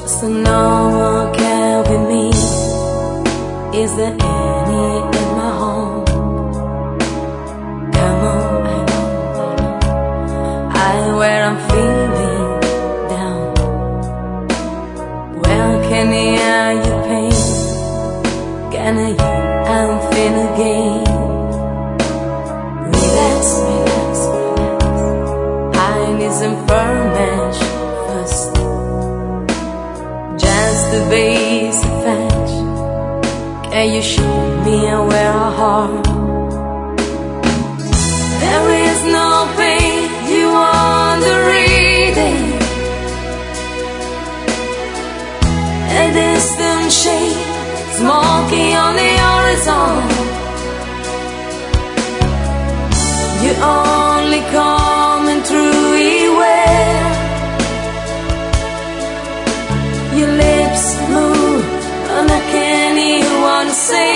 So no one can with me. Is there any in my home? Come on, I know I where I'm feeling down. Well, can I hear your pain? Can I hear I'm feeling again? Relax, relax, relax. I need some information first. Just the basic facts. Can you show me where I harm? There is no pain you want to read it. A distant shade, smoky on the horizon. You only coming through where your lips move, and I can't even wanna say.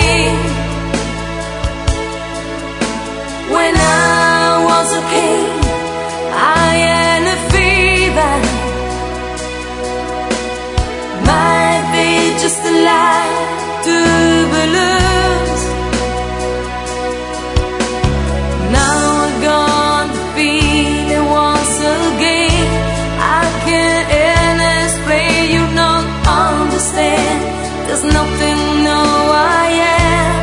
When I was a king, I had a fever. Might be just a lie to balloons. Now I'm gone to feel it once again. I can't explain, you don't understand. There's nothing, no I am.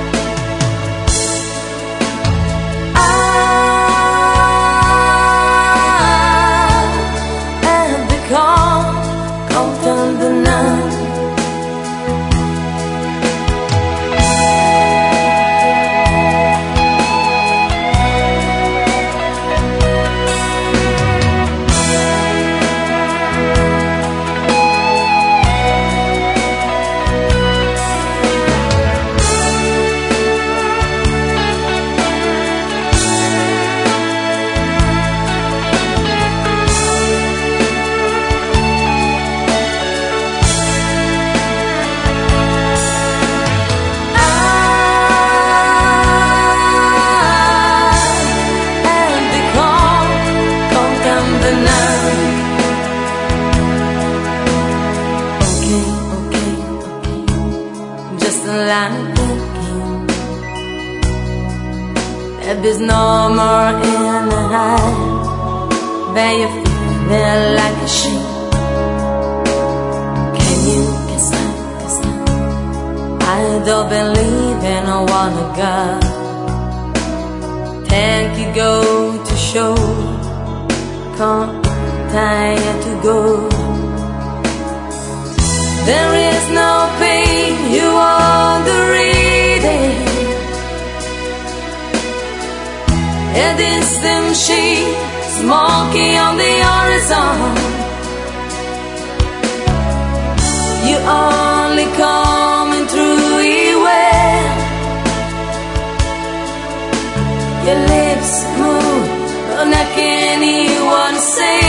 I have become content the night. Like thinking that there's no more in the high, that you feel like a sheep. Can you guess I don't believe in a one of God. Thank you go to show, can't tire to go. There is no pain you want to read it. A distant shade, smoky on the horizon. You only coming through where your lips move, but I can't even say.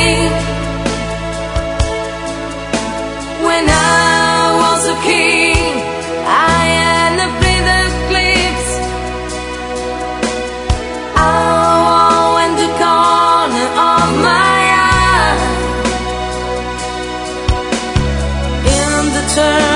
When I was a king, I had to play the clips. Oh, in the corner of my eye, in the turn